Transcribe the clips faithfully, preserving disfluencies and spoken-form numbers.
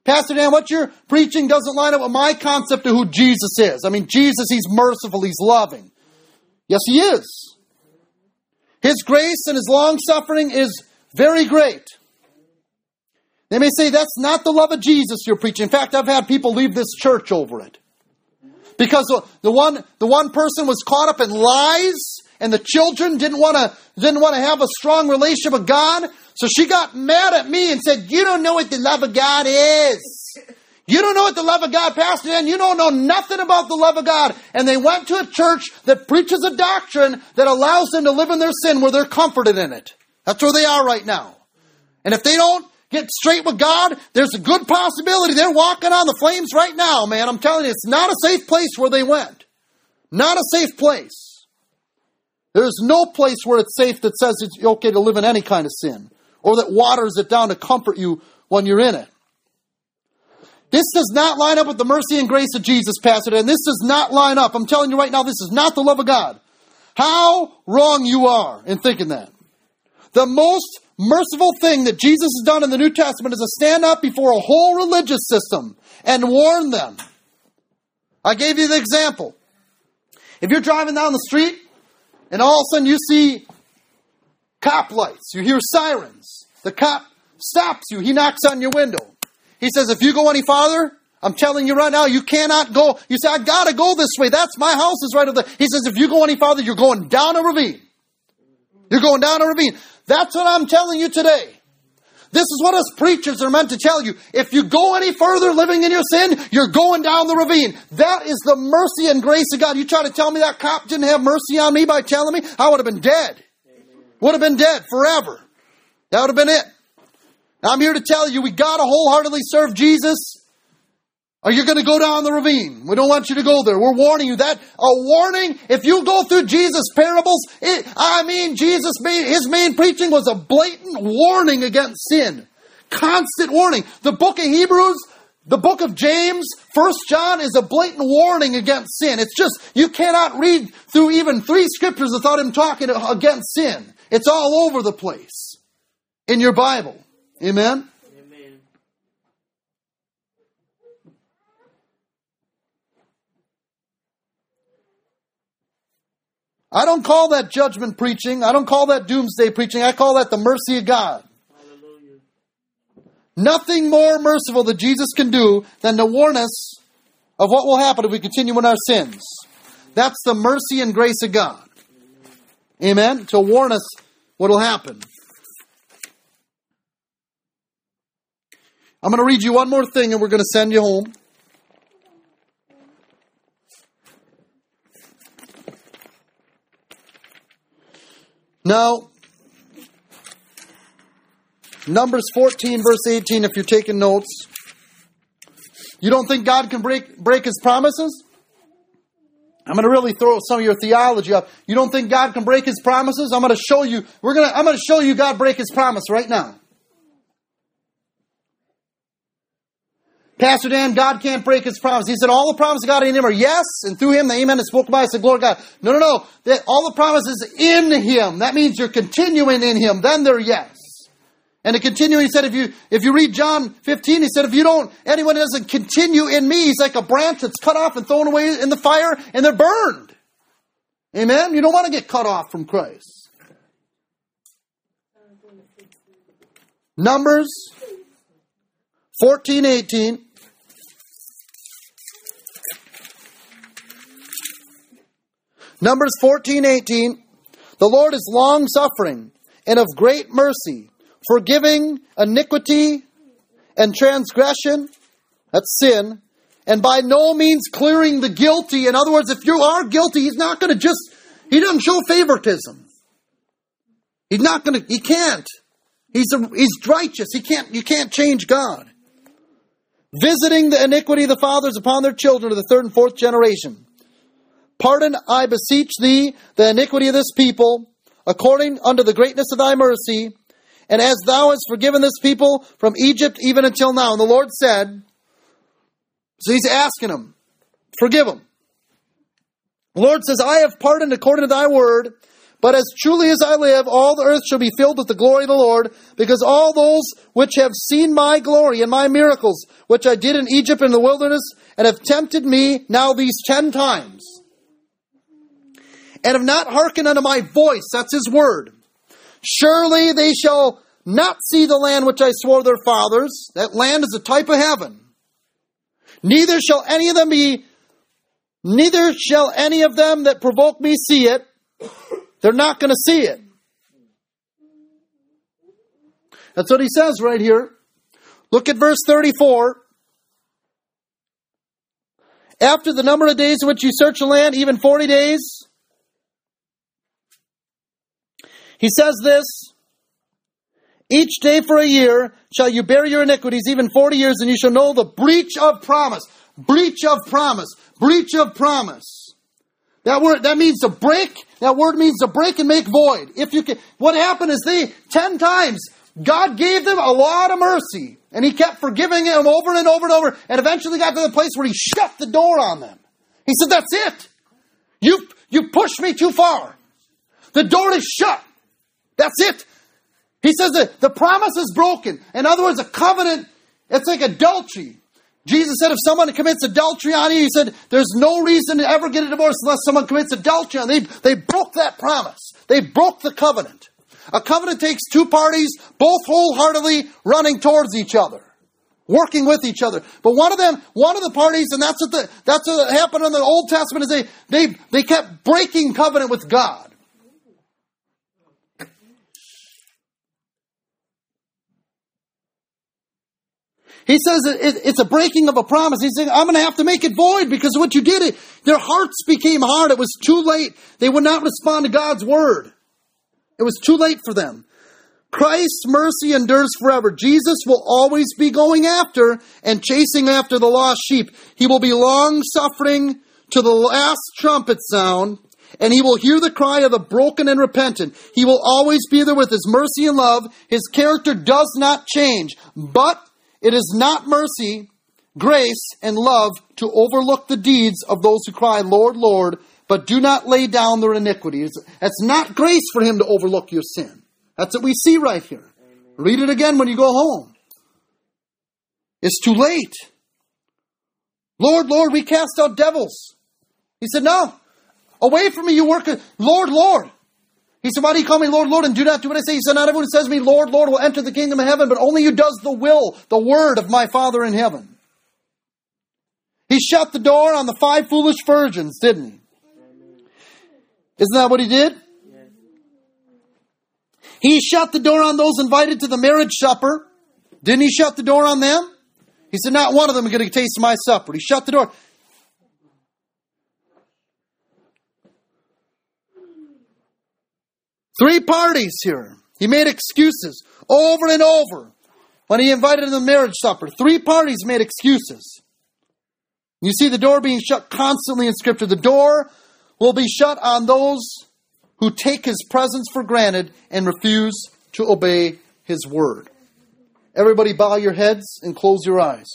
Pastor Dan, what you're preaching doesn't line up with my concept of who Jesus is. I mean, Jesus, He's merciful, He's loving. Yes, He is. His grace and His long-suffering is very great. They may say, that's not the love of Jesus you're preaching. In fact, I've had people leave this church over it. Because the one, the one person was caught up in lies, and the children didn't want to didn't want to have a strong relationship with God. So she got mad at me and said, you don't know what the love of God is. You don't know what the love of God, Pastor Dan. You don't know nothing about the love of God. And they went to a church that preaches a doctrine that allows them to live in their sin where they're comforted in it. That's where they are right now. And if they don't get straight with God, there's a good possibility they're walking on the flames right now, man. I'm telling you, it's not a safe place where they went. Not a safe place. There's no place where it's safe that says it's okay to live in any kind of sin, or that waters it down to comfort you when you're in it. This does not line up with the mercy and grace of Jesus, Pastor, and this does not line up. I'm telling you right now, this is not the love of God. How wrong you are in thinking that. The most merciful thing that Jesus has done in the New Testament is to stand up before a whole religious system and warn them. I gave you the example. If you're driving down the street and all of a sudden you see cop lights, you hear sirens, the cop stops you, he knocks on your window. He says, if you go any farther, I'm telling you right now, you cannot go. You say, I gotta go this way. That's my house is right over there. He says, if you go any farther, you're going down a ravine. You're going down a ravine. That's what I'm telling you today. This is what us preachers are meant to tell you. If you go any further living in your sin, you're going down the ravine. That is the mercy and grace of God. You try to tell me that cop didn't have mercy on me by telling me, I would have been dead. Would have been dead forever. That would have been it. Now, I'm here to tell you, we got to wholeheartedly serve Jesus, or you're going to go down the ravine. We don't want you to go there. We're warning you. That a warning, if you go through Jesus' parables, it, I mean, Jesus, made, his main preaching was a blatant warning against sin. Constant warning. The book of Hebrews, the book of James, First John is a blatant warning against sin. It's just, you cannot read through even three scriptures without him talking against sin. It's all over the place in your Bible. Amen? Amen. I don't call that judgment preaching. I don't call that doomsday preaching. I call that the mercy of God. Hallelujah. Nothing more merciful that Jesus can do than to warn us of what will happen if we continue in our sins. That's the mercy and grace of God. Amen? To warn us what will happen. I'm going to read you one more thing and we're going to send you home. Now, Numbers fourteen, verse eighteen, if you're taking notes. You don't think God can break, break His promises? I'm going to really throw some of your theology up. You don't think God can break His promises? I'm going to show you. We're going to. I'm going to show you God break His promise right now. Pastor Dan, God can't break His promise. He said all the promises of God in Him are yes, and through Him the amen is spoken by. I said, glory to God. No, no, no. That all the promises in Him. That means you're continuing in Him. Then they're yes. And to continue, He said, if you if you read John fifteen, He said, if you don't, anyone doesn't continue in me, he's like a branch that's cut off and thrown away in the fire, and they're burned. Amen? You don't want to get cut off from Christ. Numbers fourteen eighteen. Numbers fourteen eighteen. The Lord is long-suffering and of great mercy, forgiving iniquity and transgression, that's sin, and by no means clearing the guilty. In other words, if you are guilty, He's not going to just, He doesn't show favoritism. He's not going to, He can't. He's a, He's righteous. He can't, you can't change God. Visiting the iniquity of the fathers upon their children to the third and fourth generation. Pardon, I beseech thee, the iniquity of this people, according unto the greatness of thy mercy, and as thou hast forgiven this people from Egypt even until now. And the Lord said, so He's asking them, forgive them. The Lord says, I have pardoned according to thy word, But as truly as I live, all the earth shall be filled with the glory of the Lord, because all those which have seen my glory and my miracles, which I did in Egypt and in the wilderness, and have tempted me now these ten times, and have not hearkened unto my voice, that's his word, surely they shall not see the land which I swore their fathers. That land is a type of heaven. Neither shall any of them be, neither shall any of them that provoke me see it. They're not going to see it. That's what he says right here. Look at verse thirty-four. After the number of days in which you search the land, even forty days, he says this, each day for a year shall you bear your iniquities, even forty years, and you shall know the breach of promise. Breach of promise. Breach of promise. That word, that means to break. That word means to break and make void. If you can, what happened is they, ten times, God gave them a lot of mercy. And he kept forgiving them over and over and over. And eventually got to the place where he shut the door on them. He said, that's it. You, you pushed me too far. The door is shut. That's it. He says that the promise is broken. In other words, a covenant, it's like adultery. Jesus said if someone commits adultery on you, he said there's no reason to ever get a divorce unless someone commits adultery on you. They, they broke that promise. They broke the covenant. A covenant takes two parties, both wholeheartedly running towards each other, working with each other. But one of them, one of the parties, and that's what the, that's what happened in the Old Testament, is they, they, they kept breaking covenant with God. He says it's a breaking of a promise. He's saying, I'm going to have to make it void because of what you did. Their hearts became hard. It was too late. They would not respond to God's word. It was too late for them. Christ's mercy endures forever. Jesus will always be going after and chasing after the lost sheep. He will be long-suffering to the last trumpet sound, and he will hear the cry of the broken and repentant. He will always be there with his mercy and love. His character does not change, but it is not mercy, grace, and love to overlook the deeds of those who cry, Lord, Lord, but do not lay down their iniquities. It's not grace for him to overlook your sin. That's what we see right here. Read it again when you go home. It's too late. Lord, Lord, we cast out devils. He said, no. Away from me, you work. Lord, Lord. He said, why do you call me Lord, Lord, and do not do what I say? He said, not everyone who says to me, Lord, Lord, will enter the kingdom of heaven, but only who does the will, the word of my Father in heaven. He shut the door on the five foolish virgins, didn't he? Isn't that what he did? He shut the door on those invited to the marriage supper. Didn't he shut the door on them? He said, not one of them is going to taste my supper. He shut the door. Three parties here. He made excuses over and over when he invited them to the marriage supper. Three parties made excuses. You see the door being shut constantly in Scripture. The door will be shut on those who take his presence for granted and refuse to obey his word. Everybody bow your heads and close your eyes.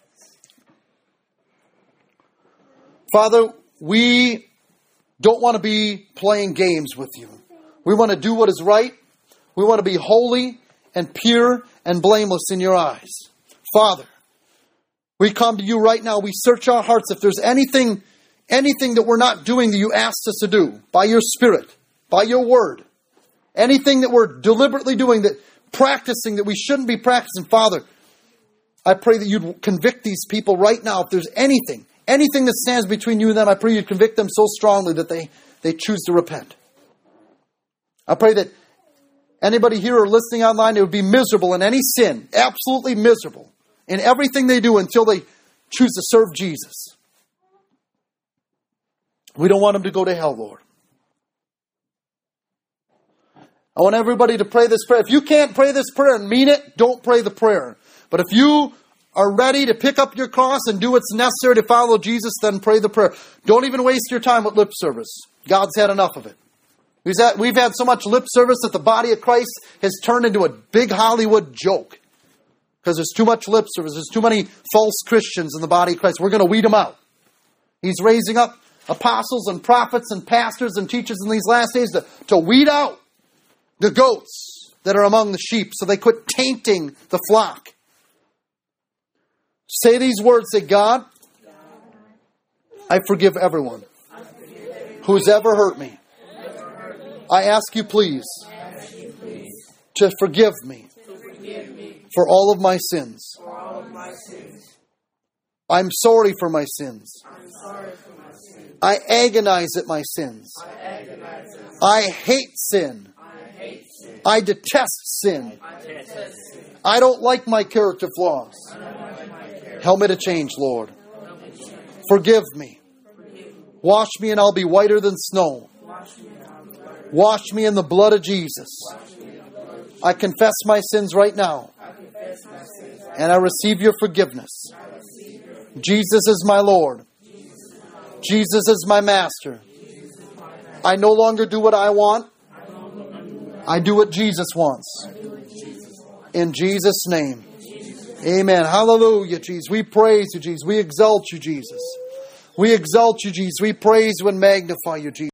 Father, we don't want to be playing games with you. We want to do what is right. We want to be holy and pure and blameless in your eyes. Father, we come to you right now. We search our hearts. If there's anything, anything that we're not doing that you asked us to do by your Spirit, by your word, anything that we're deliberately doing, that practicing that we shouldn't be practicing, Father, I pray that you'd convict these people right now. If there's anything, anything that stands between you and them, I pray you'd convict them so strongly that they, they choose to repent. I pray that anybody here or listening online, they would be miserable in any sin, absolutely miserable in everything they do until they choose to serve Jesus. We don't want them to go to hell, Lord. I want everybody to pray this prayer. If you can't pray this prayer and mean it, don't pray the prayer. But if you are ready to pick up your cross and do what's necessary to follow Jesus, then pray the prayer. Don't even waste your time with lip service. God's had enough of it. We've had, we've had so much lip service that the body of Christ has turned into a big Hollywood joke. Because there's too much lip service. There's too many false Christians in the body of Christ. We're going to weed them out. He's raising up apostles and prophets and pastors and teachers in these last days to, to weed out the goats that are among the sheep so they quit tainting the flock. Say these words, say, God, I forgive everyone who's ever hurt me. I ask you, please, to forgive me for all of my sins. I'm sorry for my sins. I agonize at my sins. I hate sin. I detest sin. I don't like my character flaws. Help me to change, Lord. Forgive me. Wash me and I'll be whiter than snow. Wash me in the blood of Jesus. I confess my sins right now. And I receive your forgiveness. Jesus is my Lord. Jesus is my Master. I no longer do what I want. I do what Jesus wants. In Jesus' name. Amen. Hallelujah, Jesus. We praise you, Jesus. We exalt you, Jesus. We exalt you, Jesus. We praise you and magnify you, Jesus.